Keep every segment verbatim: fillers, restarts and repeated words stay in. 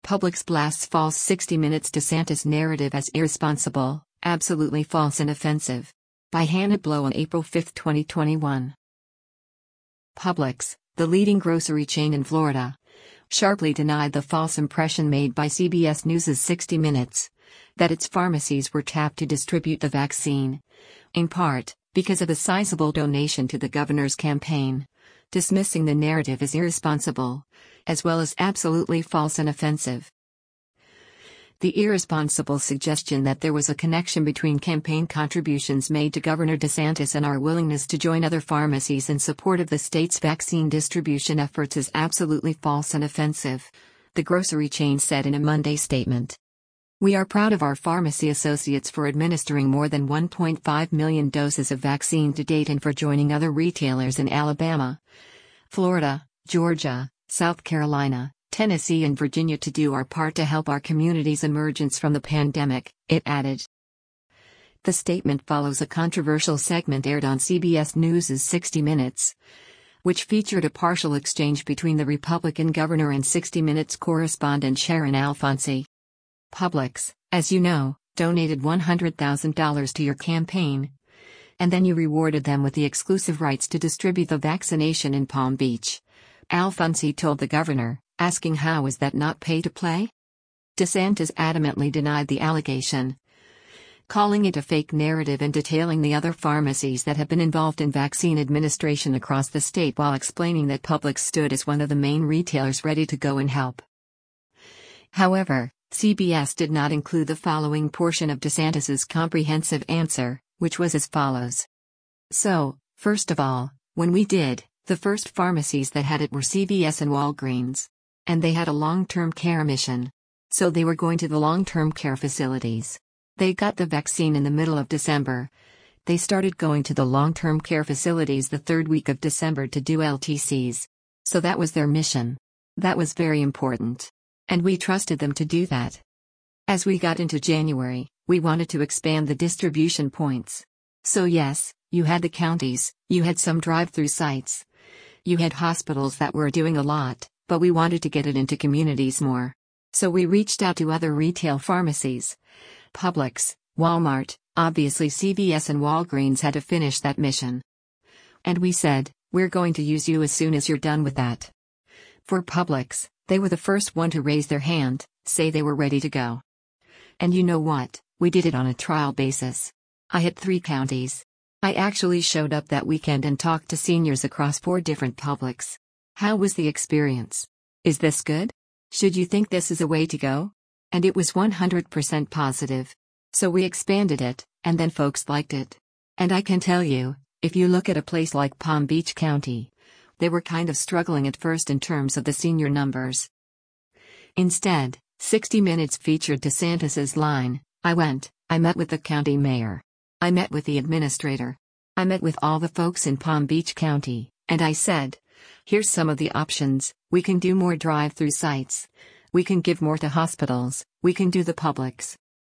Publix blasts false sixty minutes DeSantis narrative as irresponsible, absolutely false and offensive. By Hannah Blow on April fifth, twenty twenty-one. Publix, the leading grocery chain in Florida, sharply denied the false impression made by C B S News' sixty minutes that its pharmacies were tapped to distribute the vaccine, in part because of a sizable donation to the governor's campaign, dismissing the narrative as irresponsible, as well as absolutely false and offensive. The irresponsible suggestion that there was a connection between campaign contributions made to Governor DeSantis and our willingness to join other pharmacies in support of the state's vaccine distribution efforts is absolutely false and offensive, the grocery chain said in a Monday statement. We are proud of our pharmacy associates for administering more than one point five million doses of vaccine to date and for joining other retailers in Alabama, Florida, Georgia, South Carolina, Tennessee and Virginia to do our part to help our communities' emergence from the pandemic, it added. The statement follows a controversial segment aired on C B S News' sixty minutes, which featured a partial exchange between the Republican governor and sixty minutes correspondent Sharon Alfonsi. Publix, as you know, donated one hundred thousand dollars to your campaign, and then you rewarded them with the exclusive rights to distribute the vaccination in Palm Beach, Alfonsi told the governor, asking how is that not pay to play? DeSantis adamantly denied the allegation, calling it a fake narrative and detailing the other pharmacies that have been involved in vaccine administration across the state while explaining that Publix stood as one of the main retailers ready to go and help. However, C B S did not include the following portion of DeSantis's comprehensive answer, which was as follows. So, first of all, when we did, the first pharmacies that had it were C V S and Walgreens. And they had a long-term care mission. So they were going to the long-term care facilities. They got the vaccine in the middle of December. They started going to the long-term care facilities the third week of December to do L T Cs. So that was their mission. That was very important. And we trusted them to do that. As we got into January, we wanted to expand the distribution points. So yes, you had the counties, you had some drive-through sites. You had hospitals that were doing a lot, but we wanted to get it into communities more. So we reached out to other retail pharmacies. Publix, Walmart, obviously C V S and Walgreens had to finish that mission. And we said, we're going to use you as soon as you're done with that. For Publix, they were the first one to raise their hand, say they were ready to go. And you know what, we did it on a trial basis. I hit three counties. I actually showed up that weekend and talked to seniors across four different Publix. How was the experience? Is this good? Should you think this is a way to go? And it was one hundred percent positive. So we expanded it, and then folks liked it. And I can tell you, if you look at a place like Palm Beach County, they were kind of struggling at first in terms of the senior numbers. Instead, sixty minutes featured DeSantis's line, I went, I met with the county mayor. I met with the administrator. I met with all the folks in Palm Beach County, and I said, here's some of the options, we can do more drive-through sites. We can give more to hospitals, we can do the Publix.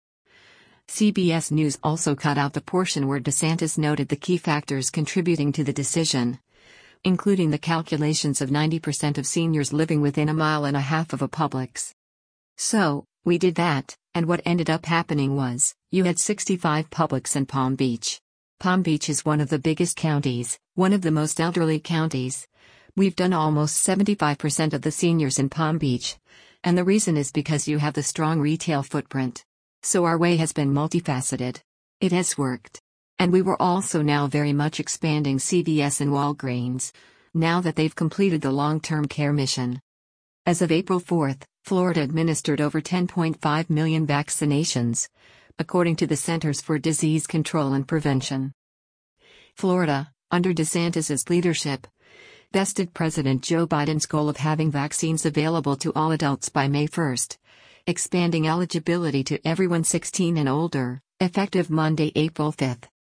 C B S News also cut out the portion where DeSantis noted the key factors contributing to the decision, including the calculations of ninety percent of seniors living within a mile and a half of a Publix. So, we did that, and what ended up happening was, you had sixty-five Publix in Palm Beach. Palm Beach is one of the biggest counties, one of the most elderly counties. We've done almost seventy-five percent of the seniors in Palm Beach. And the reason is because you have the strong retail footprint. So our way has been multifaceted. It has worked. And we were also now very much expanding C V S and Walgreens, now that they've completed the long-term care mission. As of April fourth, Florida administered over ten point five million vaccinations, according to the Centers for Disease Control and Prevention. Florida, under DeSantis's leadership, bested President Joe Biden's goal of having vaccines available to all adults by May first, expanding eligibility to everyone sixteen and older, effective Monday, April fifth.